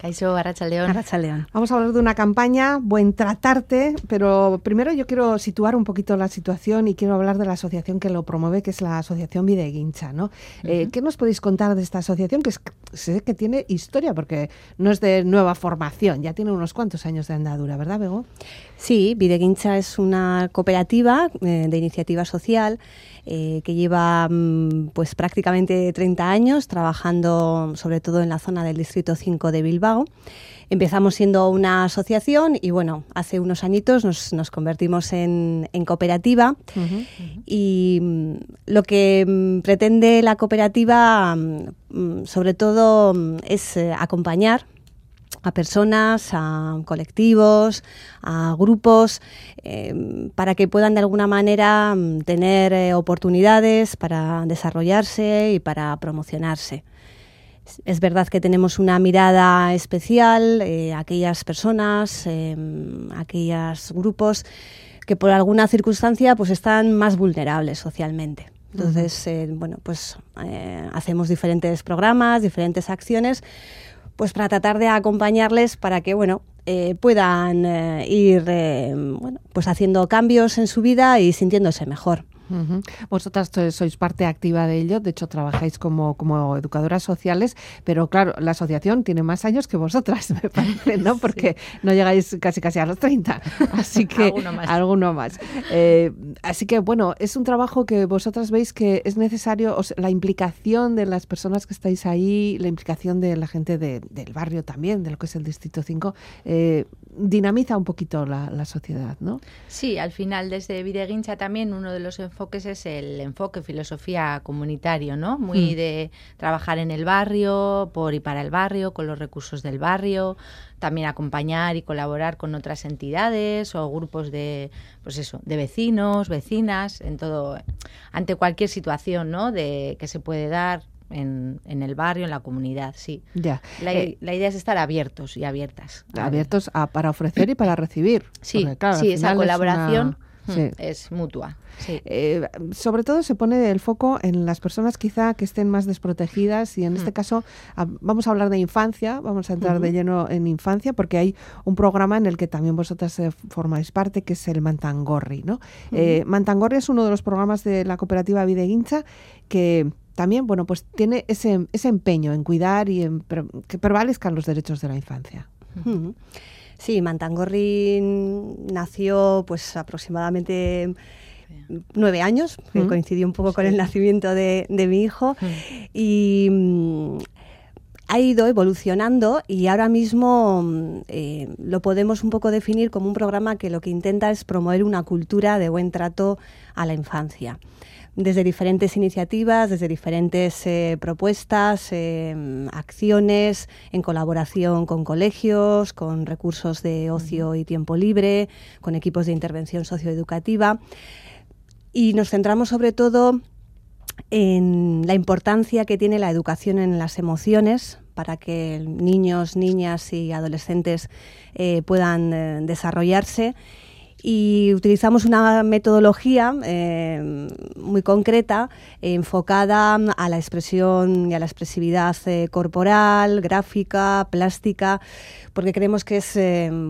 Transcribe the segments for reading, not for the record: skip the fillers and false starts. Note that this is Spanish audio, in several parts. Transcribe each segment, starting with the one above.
Kaixo, Arratsaldeon. Arratsaldeon. Vamos a hablar de una campaña, Buen Tratarte, pero primero yo quiero situar un poquito la situación y quiero hablar de la asociación que lo promueve, que es la Asociación Bideguintza, ¿no? ¿Qué nos podéis contar de esta asociación? Que sé que tiene historia, porque no es de nueva formación, ya tiene unos cuantos años de andadura, ¿verdad, Bego? Sí, Bideguintza es una cooperativa de iniciativa social que lleva pues prácticamente 30 años trabajando sobre todo en la zona del Distrito 5 de Bilbao. Empezamos siendo una asociación y bueno, hace unos añitos nos convertimos en cooperativa y lo que pretende la cooperativa sobre todo es acompañar a personas, a colectivos, a grupos, para que puedan de alguna manera tener oportunidades para desarrollarse y para promocionarse. Es verdad que tenemos una mirada especial a aquellas personas, aquellos grupos que por alguna circunstancia pues están más vulnerables socialmente. Entonces, hacemos diferentes programas, diferentes acciones, pues para tratar de acompañarles para que puedan ir pues haciendo cambios en su vida y sintiéndose mejor. Vosotras sois parte activa de ello, de hecho trabajáis como educadoras sociales, pero claro, la asociación tiene más años que vosotras, me parece, ¿no? Porque no llegáis casi a los 30, así que alguno más. Así que bueno, es un trabajo que vosotras veis que es necesario, la implicación de las personas que estáis ahí, la implicación de la gente del barrio también, de lo que es el Distrito 5, dinamiza un poquito la sociedad, ¿no? Sí, al final desde Bideguintza también uno de los enfoques es el enfoque filosofía comunitario, ¿no? Muy de trabajar en el barrio, por y para el barrio, con los recursos del barrio, también acompañar y colaborar con otras entidades o grupos de vecinos, vecinas, en todo, ante cualquier situación, ¿no? Que se puede dar en el barrio, en la comunidad, sí. Ya. La idea es estar abiertos y abiertas. Abiertos para ofrecer y para recibir. Sí, porque, claro, sí, esa colaboración sí. es mutua. Sí. Sobre todo se pone el foco en las personas quizá que estén más desprotegidas y en este caso vamos a hablar de infancia, vamos a entrar de lleno en infancia porque hay un programa en el que también vosotras formáis parte, que es el Mantangorri, ¿no? Mantangorri es uno de los programas de la cooperativa Bideguintza que también, bueno, pues tiene ese empeño en cuidar y en que prevalezcan los derechos de la infancia. Sí, Mantangorri nació pues aproximadamente 9 años, que coincidió un poco con el nacimiento de mi hijo, y ha ido evolucionando y ahora mismo lo podemos un poco definir como un programa que lo que intenta es promover una cultura de buen trato a la infancia. Desde diferentes iniciativas, desde diferentes propuestas, acciones, en colaboración con colegios, con recursos de ocio y tiempo libre, con equipos de intervención socioeducativa. Y nos centramos sobre todo en la importancia que tiene la educación en las emociones para que niños, niñas y adolescentes puedan desarrollarse. Y utilizamos una metodología muy concreta, enfocada a la expresión y a la expresividad corporal, gráfica, plástica, porque creemos que es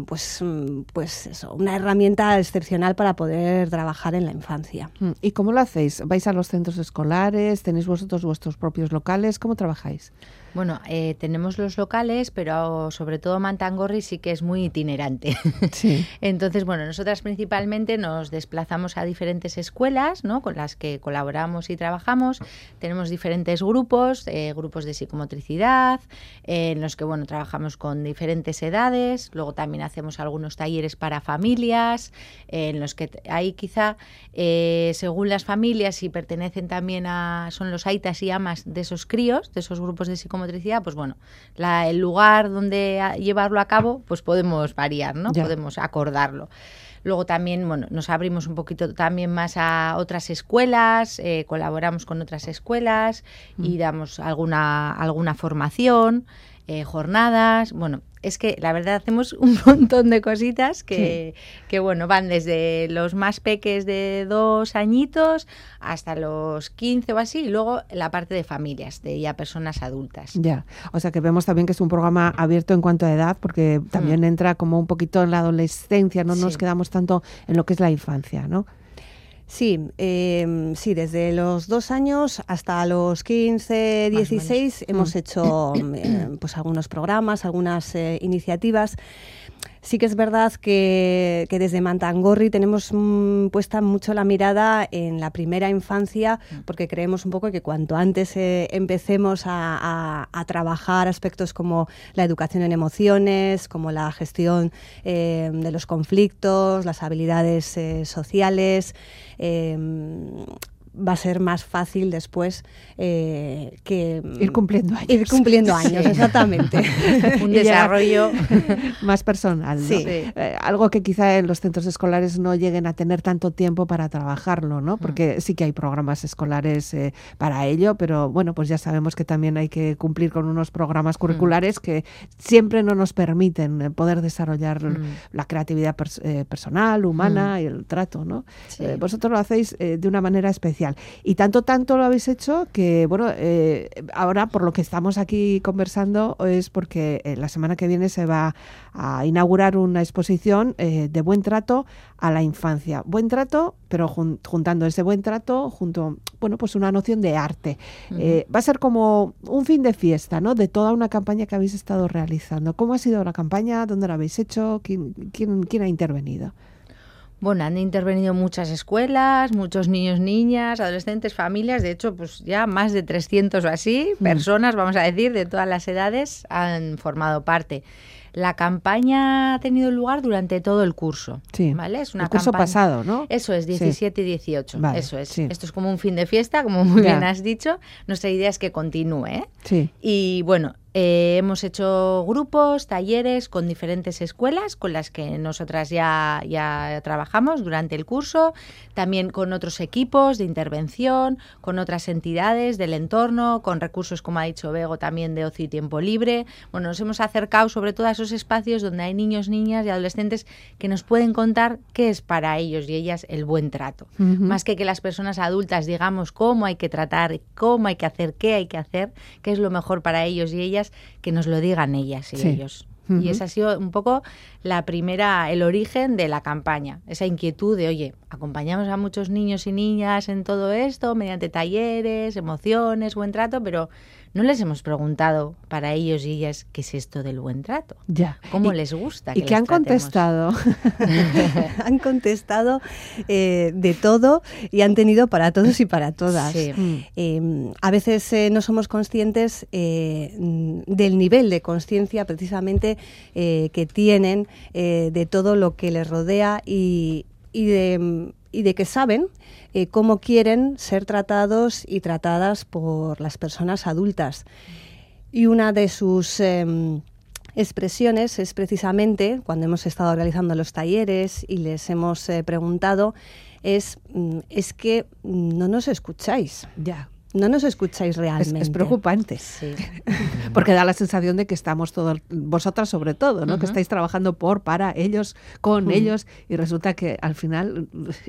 una herramienta excepcional para poder trabajar en la infancia. ¿Y cómo lo hacéis? ¿Vais a los centros escolares? ¿Tenéis vosotros vuestros propios locales? ¿Cómo trabajáis? Bueno, tenemos los locales, pero sobre todo Mantangorri sí que es muy itinerante. Sí. Entonces, bueno, nosotras principalmente nos desplazamos a diferentes escuelas, ¿no?, con las que colaboramos y trabajamos. Tenemos diferentes grupos de psicomotricidad, en los que, bueno, trabajamos con diferentes edades. Luego también hacemos algunos talleres para familias, en los que hay quizá, según las familias, si pertenecen también son los aitas y amas de esos críos, de esos grupos de psicomotricidad, pues bueno, el lugar donde llevarlo a cabo, pues podemos variar, ¿no? Ya. Podemos acordarlo. Luego también, bueno, nos abrimos un poquito también más a otras escuelas, colaboramos con otras escuelas y damos alguna formación. jornadas, bueno, es que la verdad hacemos un montón de cositas que bueno, van desde los más peques de 2 añitos hasta los 15 o así, y luego la parte de familias, de ya personas adultas. Ya, o sea que vemos también que es un programa abierto en cuanto a edad, porque también entra como un poquito en la adolescencia, no nos quedamos tanto en lo que es la infancia, ¿no? Sí, sí, desde los 2 años hasta los 15, 16 hemos hecho pues algunos programas, algunas iniciativas. Sí que es verdad que desde Mantangorri tenemos puesta mucho la mirada en la primera infancia, porque creemos un poco que cuanto antes empecemos a trabajar aspectos como la educación en emociones, como la gestión de los conflictos, las habilidades sociales, va a ser más fácil después que ir cumpliendo años. Ir cumpliendo años, exactamente. Un desarrollo más personal, ¿no? Sí. Algo que quizá en los centros escolares no lleguen a tener tanto tiempo para trabajarlo, ¿no? Porque sí que hay programas escolares para ello, pero bueno, pues ya sabemos que también hay que cumplir con unos programas curriculares que siempre no nos permiten poder desarrollar la creatividad personal, humana y el trato, ¿no? Sí. Vosotros lo hacéis de una manera especial. Y tanto lo habéis hecho que, bueno, ahora por lo que estamos aquí conversando es porque la semana que viene se va a inaugurar una exposición de buen trato a la infancia. Buen trato, pero juntando ese buen trato junto, bueno, pues una noción de arte. Va a ser como un fin de fiesta, ¿no? De toda una campaña que habéis estado realizando. ¿Cómo ha sido la campaña? ¿Dónde la habéis hecho? ¿Quién ha intervenido? Bueno, han intervenido muchas escuelas, muchos niños, niñas, adolescentes, familias. De hecho, pues ya más de 300 o así personas, vamos a decir, de todas las edades han formado parte. La campaña ha tenido lugar durante todo el curso, sí. ¿vale? Es una el curso campaña... pasado, ¿no? Eso es, 17 y 18, vale, eso es. Sí. Esto es como un fin de fiesta, como muy bien has dicho. Nuestra idea es que continúe, ¿eh? Sí. Y bueno... hemos hecho grupos, talleres con diferentes escuelas con las que nosotras ya trabajamos durante el curso, también con otros equipos de intervención, con otras entidades del entorno, con recursos, como ha dicho Bego, también de ocio y tiempo libre. Bueno, nos hemos acercado sobre todo a esos espacios donde hay niños, niñas y adolescentes que nos pueden contar qué es para ellos y ellas el buen trato. Más que las personas adultas digamos cómo hay que tratar, cómo hay que hacer, qué hay que hacer, qué es lo mejor para ellos y ellas, que nos lo digan ellas y ellos. Y esa ha sido un poco el origen de la campaña, esa inquietud de, oye, acompañamos a muchos niños y niñas en todo esto mediante talleres, emociones, buen trato, pero no les hemos preguntado para ellos y ellas qué es esto del buen trato. Ya. ¿Cómo les gusta? ¿Y qué han contestado? Han contestado de todo y han tenido para todos y para todas. Sí. A veces no somos conscientes del nivel de conciencia precisamente que tienen de todo lo que les rodea y de que saben cómo quieren ser tratados y tratadas por las personas adultas. Y una de sus expresiones es precisamente, cuando hemos estado realizando los talleres y les hemos preguntado, es que no nos escucháis. Ya. No nos escucháis realmente. Es preocupante. Sí. Porque da la sensación de que estamos todos, vosotras sobre todo, ¿no? Que estáis trabajando para ellos, con ellos, y resulta que al final,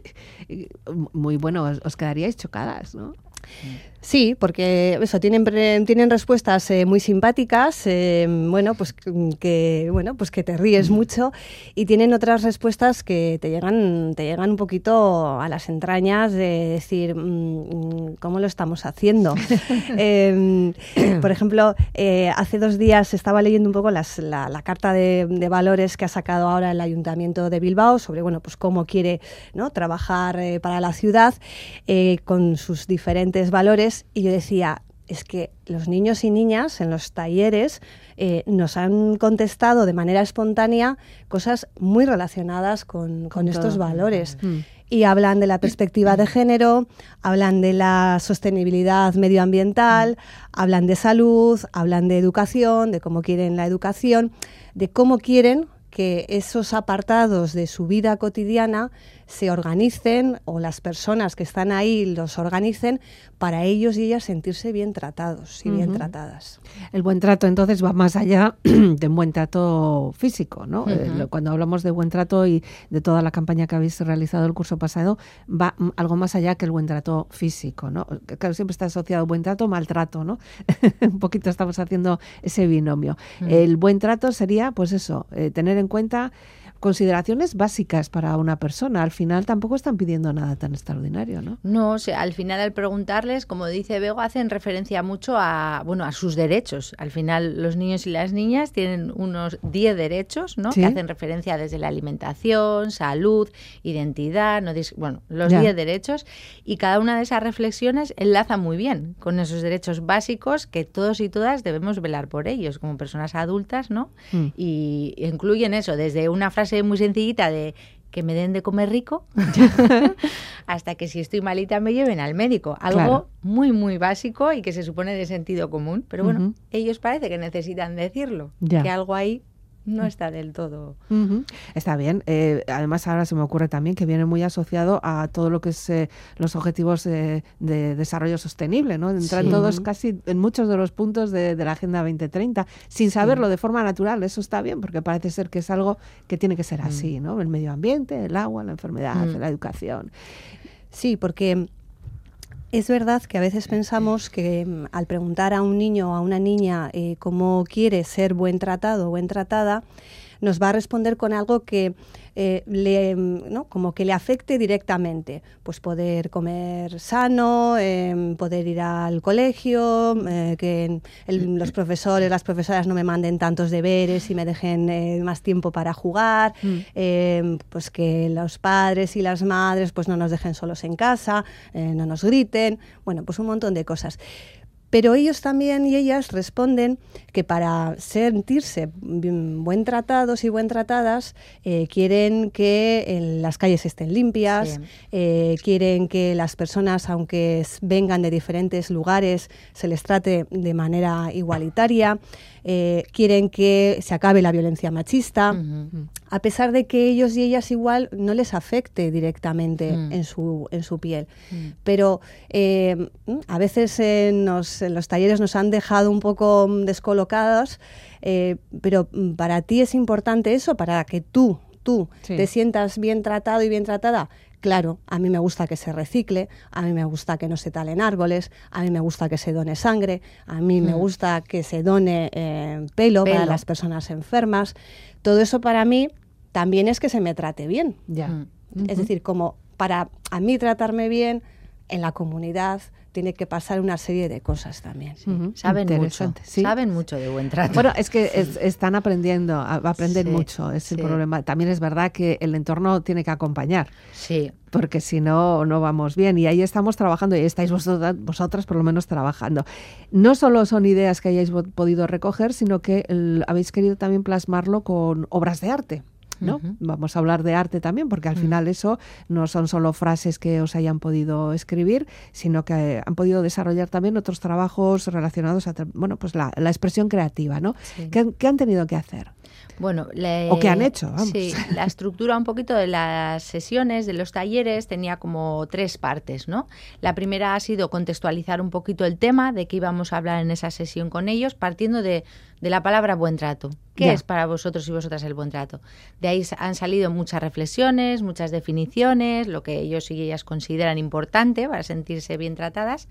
muy bueno, os quedaríais chocadas, ¿no? Sí, porque eso tienen respuestas muy simpáticas, pues que te ríes mucho, y tienen otras respuestas que te llegan un poquito a las entrañas de decir ¿cómo lo estamos haciendo? Por ejemplo, hace 2 días estaba leyendo un poco la carta de valores que ha sacado ahora el Ayuntamiento de Bilbao sobre pues cómo quiere, ¿no?, trabajar para la ciudad con sus diferentes valores. Y yo decía, es que los niños y niñas en los talleres nos han contestado de manera espontánea cosas muy relacionadas con estos valores. Y hablan de la perspectiva de género, hablan de la sostenibilidad medioambiental, hablan de salud, hablan de educación, de cómo quieren la educación, de cómo quieren que esos apartados de su vida cotidiana se organicen, o las personas que están ahí los organicen, para ellos y ellas sentirse bien tratados y bien tratadas. El buen trato entonces va más allá de un buen trato físico, ¿no? Cuando hablamos de buen trato y de toda la campaña que habéis realizado el curso pasado, va algo más allá que el buen trato físico, ¿no? Claro, siempre está asociado buen trato, maltrato, ¿no? Un poquito estamos haciendo ese binomio. El buen trato sería, pues eso, tener en cuenta consideraciones básicas para una persona. Al final tampoco están pidiendo nada tan extraordinario, ¿no? No, o sea, al final al preguntarles, como dice Bego, hacen referencia mucho a sus derechos. Al final los niños y las niñas tienen unos 10 derechos, ¿no? ¿Sí? Que hacen referencia desde la alimentación, salud, identidad, los 10 derechos, y cada una de esas reflexiones enlaza muy bien con esos derechos básicos que todos y todas debemos velar por ellos como personas adultas, ¿no? Y incluyen eso, desde una frase muy sencillita de que me den de comer rico hasta que si estoy malita me lleven al médico. Algo muy, muy básico y que se supone de sentido común. Pero bueno, ellos parece que necesitan decirlo, que algo ahí no está del todo. Está bien. Además, ahora se me ocurre también que viene muy asociado a todo lo que es los objetivos de desarrollo sostenible, ¿no? Entran todos casi en muchos de los puntos de la Agenda 2030, sin saberlo de forma natural. Eso está bien, porque parece ser que es algo que tiene que ser así, ¿no? El medio ambiente, el agua, la enfermedad, la educación. Sí, porque es verdad que a veces pensamos que al preguntar a un niño o a una niña cómo quiere ser buen tratado o buen tratada, nos va a responder con algo que como que le afecte directamente. Pues poder comer sano, poder ir al colegio, que los profesores, las profesoras no me manden tantos deberes y me dejen más tiempo para jugar, pues que los padres y las madres pues no nos dejen solos en casa, no nos griten, bueno, pues un montón de cosas. Pero ellos también y ellas responden que para sentirse buen tratados y buen tratadas quieren que las calles estén limpias, quieren que las personas, aunque vengan de diferentes lugares, se les trate de manera igualitaria, quieren que se acabe la violencia machista, a pesar de que ellos y ellas igual no les afecte directamente en su piel. Pero a veces en los talleres nos han dejado un poco descolocados, pero para ti es importante eso, para que tú te sientas bien tratado y bien tratada. Claro, a mí me gusta que se recicle, a mí me gusta que no se talen árboles, a mí me gusta que se done sangre, a mí me gusta que se done pelo para las personas enfermas. Todo eso para mí también es que se me trate bien. Es decir, como para a mí tratarme bien en la comunidad tiene que pasar una serie de cosas también. Saben mucho de buen trato. Bueno, es que están aprendiendo, aprenden mucho, es el problema. También es verdad que el entorno tiene que acompañar. Porque si no, no vamos bien. Y ahí estamos trabajando, y estáis vosotras por lo menos trabajando. No solo son ideas que hayáis podido recoger, sino que habéis querido también plasmarlo con obras de arte, ¿no? Vamos a hablar de arte también, porque al final eso no son solo frases que os hayan podido escribir, sino que han podido desarrollar también otros trabajos relacionados a pues la expresión creativa, ¿no? ¿Qué han tenido que hacer? Bueno, o qué han hecho, vamos. Sí, la estructura un poquito de las sesiones, de los talleres, tenía como 3 partes, ¿no? La primera ha sido contextualizar un poquito el tema de que íbamos a hablar en esa sesión con ellos, partiendo de la palabra buen trato. ¿Qué es para vosotros y vosotras el buen trato? De ahí han salido muchas reflexiones, muchas definiciones, lo que ellos y ellas consideran importante para sentirse bien tratadas.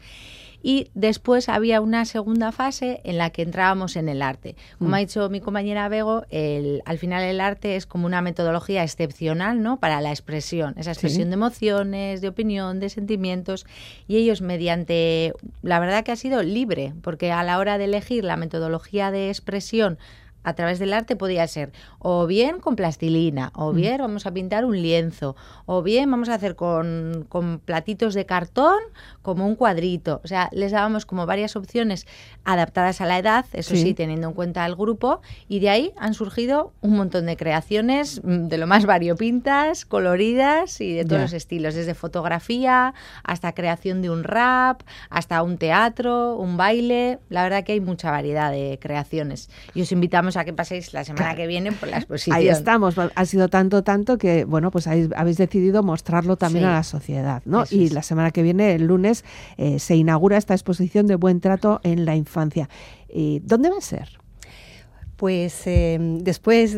Y después había una segunda fase en la que entrábamos en el arte. Como ha dicho mi compañera Bego, al final el arte es como una metodología excepcional, ¿no? Para la expresión, esa expresión de emociones, de opinión, de sentimientos. Y ellos mediante, la verdad que ha sido libre, porque a la hora de elegir la metodología de expresión a través del arte podía ser o bien con plastilina, o bien vamos a pintar un lienzo, o bien vamos a hacer con platitos de cartón como un cuadrito. O sea, les dábamos como varias opciones adaptadas a la edad, eso sí, teniendo en cuenta el grupo, y de ahí han surgido un montón de creaciones de lo más variopintas, coloridas y de todos los estilos, desde fotografía hasta creación de un rap, hasta un teatro, un baile. La verdad que hay mucha variedad de creaciones y os invitamos animamos a que paséis la semana que viene por la exposición. Ahí estamos. Ha sido tanto que, bueno, pues habéis decidido mostrarlo también a la sociedad, ¿no? Y la semana que viene, el lunes, se inaugura esta exposición de Buen Trato en la Infancia. ¿Dónde va a ser? Pues después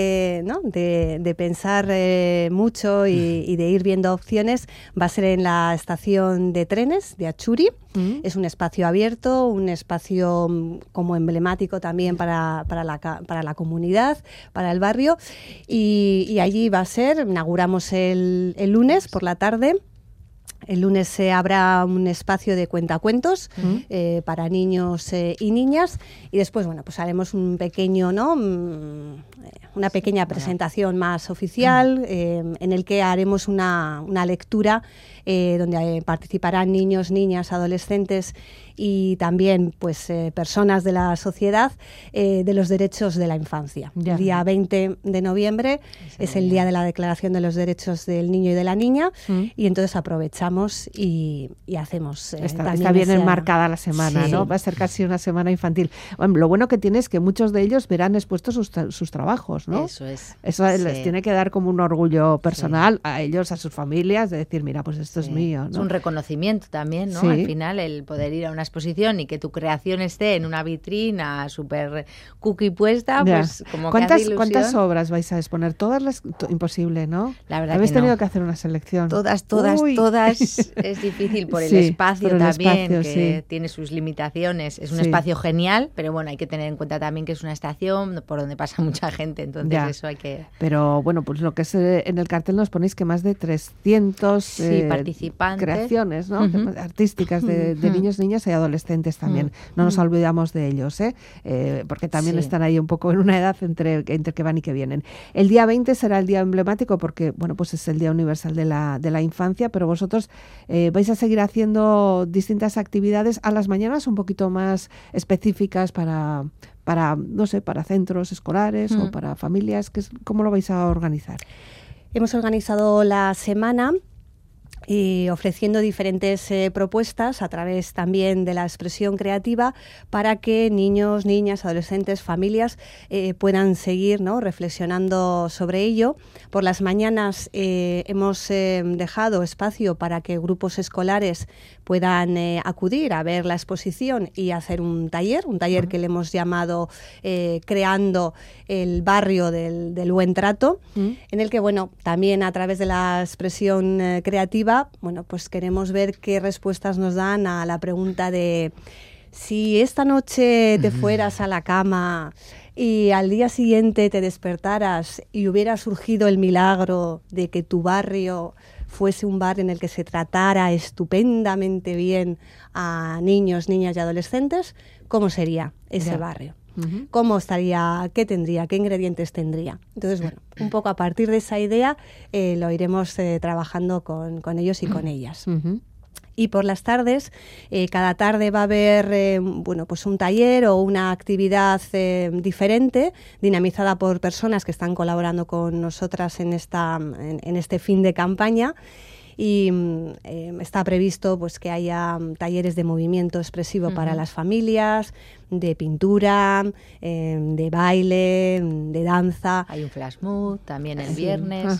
de pensar mucho y de ir viendo opciones, va a ser en la estación de trenes de Achuri. Es un espacio abierto, un espacio como emblemático también para la comunidad, para el barrio. Y allí va a ser, inauguramos el lunes por la tarde. El lunes se habrá un espacio de cuentacuentos para niños y niñas, y después, bueno, pues haremos un pequeño, una pequeña presentación más oficial en el que haremos una lectura donde participarán niños, niñas, adolescentes y también pues personas de la sociedad de los derechos de la infancia. El día 20 de noviembre es el día de la Declaración de los Derechos del Niño y de la Niña, y entonces aprovechamos y hacemos... Está bien enmarcada la semana, ¿no? Va a ser casi una semana infantil. Bueno, lo bueno que tiene es que muchos de ellos verán expuestos sus trabajos, ¿no? Eso es. Eso les tiene que dar como un orgullo personal a ellos, a sus familias, de decir, mira, pues esto es mío, ¿no? Es un reconocimiento también, ¿no? Al final, el poder ir a una exposición y que tu creación esté en una vitrina súper cookie puesta, pues como que hace ilusión. ¿Cuántas obras vais a exponer? Todas imposible, ¿no? La verdad habéis que tenido que hacer una selección. Todas. Es difícil por el espacio también, que tiene sus limitaciones. Es un espacio genial, pero bueno, hay que tener en cuenta también que es una estación por donde pasa mucha gente, entonces eso hay que... Pero bueno, pues lo que es en el cartel nos ponéis que más de 300 participantes, creaciones, ¿no? Artísticas de niños, niñas y adolescentes también. No nos olvidamos de ellos, porque también están ahí un poco en una edad entre que van y que vienen. El día 20 será el día emblemático porque, bueno, pues es el Día Universal de la Infancia, pero vosotros vais a seguir haciendo distintas actividades a las mañanas un poquito más específicas para no sé, para centros escolares o para familias. ¿Cómo lo vais a organizar? Hemos organizado la semana y ofreciendo diferentes propuestas a través también de la expresión creativa para que niños, niñas, adolescentes, familias puedan seguir, ¿no?, reflexionando sobre ello. Por las mañanas hemos dejado espacio para que grupos escolares puedan acudir a ver la exposición y hacer un taller que le hemos llamado Creando el Barrio del Buen Trato, en el que, bueno, también a través de la expresión creativa, bueno, pues queremos ver qué respuestas nos dan a la pregunta de si esta noche te fueras a la cama y al día siguiente te despertaras y hubiera surgido el milagro de que tu barrio fuese un barrio en el que se tratara estupendamente bien a niños, niñas y adolescentes, ¿cómo sería ese barrio? ¿Cómo estaría? ¿Qué tendría? ¿Qué ingredientes tendría? Entonces, bueno, un poco a partir de esa idea lo iremos trabajando con ellos y con ellas. Y por las tardes, cada tarde va a haber pues un taller o una actividad diferente, dinamizada por personas que están colaborando con nosotras en este fin de campaña. Y está previsto pues que haya talleres de movimiento expresivo para las familias, de pintura, de baile, de danza. Hay un flash mood también el viernes.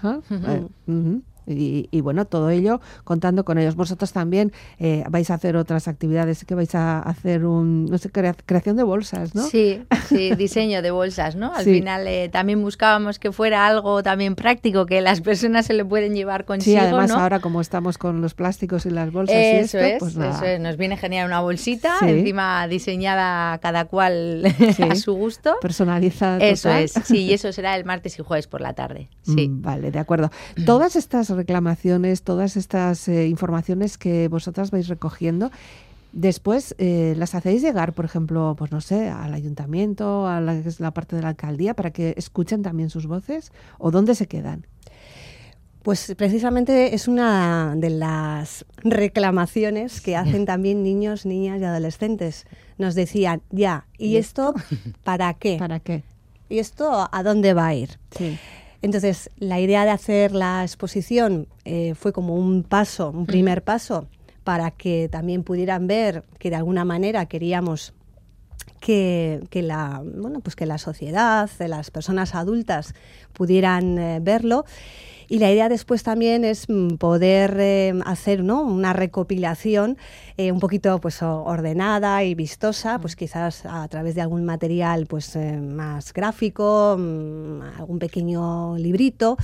Y bueno, todo ello contando con ellos. Vosotros también vais a hacer otras actividades, que vais a hacer creación de bolsas, ¿no? Sí, diseño de bolsas, ¿no? Al final también buscábamos que fuera algo también práctico, que las personas se lo pueden llevar consigo, sí, además, ¿no? Ahora como estamos con los plásticos y las bolsas eso y esto, es, pues nada. Eso es. Nos viene genial una bolsita, encima diseñada cada cual a su gusto. Personalizada. Eso total. es, sí, y eso será el martes y jueves por la tarde. Sí. Vale, de acuerdo. Todas estas reclamaciones, todas estas informaciones que vosotras vais recogiendo, después las hacéis llegar, por ejemplo, pues no sé, al ayuntamiento, a la parte de la alcaldía, para que escuchen también sus voces, ¿o dónde se quedan? Pues precisamente es una de las reclamaciones que hacen también niños, niñas y adolescentes. Nos decían, ¿y esto para qué? ¿Para qué? ¿Y esto a dónde va a ir? Sí. Entonces, la idea de hacer la exposición fue como un primer paso, para que también pudieran ver que de alguna manera queríamos que la sociedad, las personas adultas pudieran verlo. Y la idea después también es poder hacer, ¿no?, una recopilación un poquito pues ordenada y vistosa, pues quizás a través de algún material pues más gráfico, algún pequeño librito,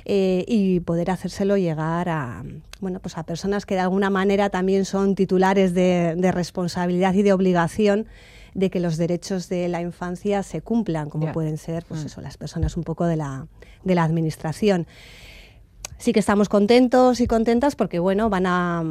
y poder hacérselo llegar a personas que de alguna manera también son titulares de responsabilidad y de obligación de que los derechos de la infancia se cumplan, como pueden ser las personas un poco de la administración. Sí que estamos contentos y contentas porque van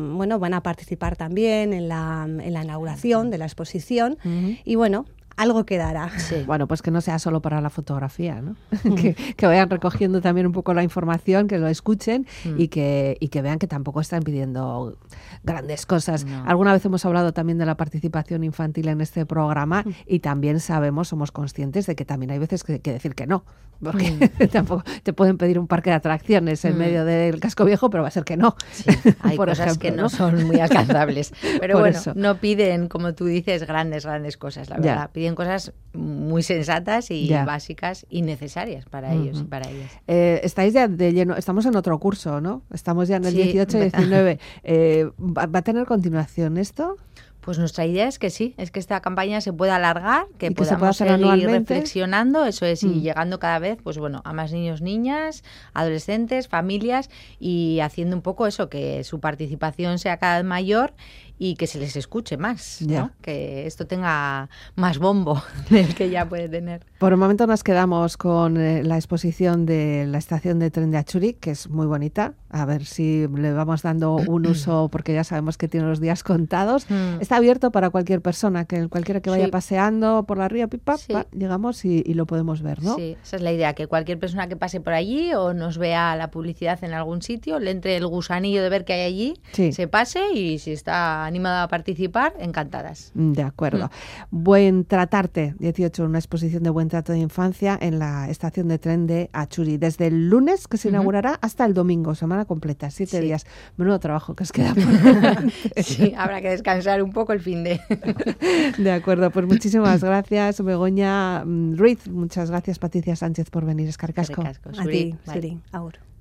a participar también en la inauguración de la exposición y algo quedará. Sí. Bueno, pues que no sea solo para la fotografía, ¿no? que vayan recogiendo también un poco la información, que lo escuchen y que vean que tampoco están pidiendo grandes cosas. No. Alguna vez hemos hablado también de la participación infantil en este programa y también somos conscientes de que también hay veces que decir que no, porque tampoco te pueden pedir un parque de atracciones en medio del casco viejo, pero va a ser que no. Sí, hay cosas ejemplo, que no son muy alcanzables. Pero no piden, como tú dices, grandes cosas, la verdad. Piden cosas muy sensatas y básicas y necesarias para ellos y para ellas. Estáis ya de lleno, estamos en otro curso, ¿no? Estamos ya en el 18-19. ¿Va a tener continuación esto? Pues nuestra idea es que sí, es que esta campaña se pueda alargar, que podamos seguir reflexionando, eso es, y llegando cada vez a más niños, niñas, adolescentes, familias, y haciendo un poco eso, que su participación sea cada vez mayor y que se les escuche más, ¿no? Que esto tenga más bombo del que ya puede tener. Por el momento nos quedamos con la exposición de la estación de tren de Atxuri, que es muy bonita. A ver si le vamos dando un uso, porque ya sabemos que tiene los días contados. Está abierto para cualquier persona, cualquiera que vaya paseando por la ría, llegamos y lo podemos ver, ¿no? Sí, esa es la idea, que cualquier persona que pase por allí o nos vea la publicidad en algún sitio, le entre el gusanillo de ver qué hay allí, se pase, y si está animada a participar, encantadas. De acuerdo. Buen Tratarte 18, una exposición de buen trato de infancia en la estación de tren de Atxuri, desde el lunes, que se inaugurará, hasta el domingo, semana completa, 7 días. Menudo trabajo que os queda por delante. Sí, habrá que descansar un poco el fin de... De acuerdo, pues muchísimas gracias, Begoña Ruiz. Muchas gracias, Patricia Sánchez, por venir. Eskerrik asko. A ti, Suri. Agur.